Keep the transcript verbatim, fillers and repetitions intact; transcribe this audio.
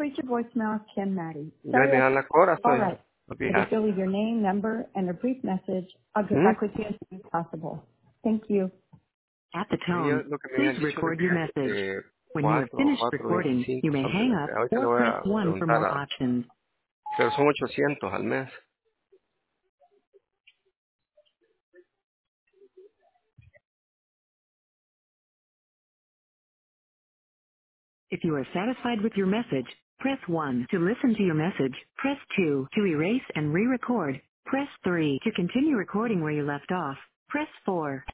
reached your voicemail, Kim Maddie. Ya Sorry, le I... dan la hora, All estoy. right. Okay, If you'll leave your name, number, and a brief message, I'll get ¿Mm? back with you as soon as possible. Thank you. At the Ellos tone, lo que me please habían dicho de record your que message. eh, When you have cuatro, finished cuatro recording, you veinticinco, may something hang like up that. Ahorita le or voy press a one for preguntar more a, options. pero son ochocientos al mes. If you are satisfied with your message, press one. To listen to your message, press two. To erase and re-record, press three. To continue recording where you left off, press four.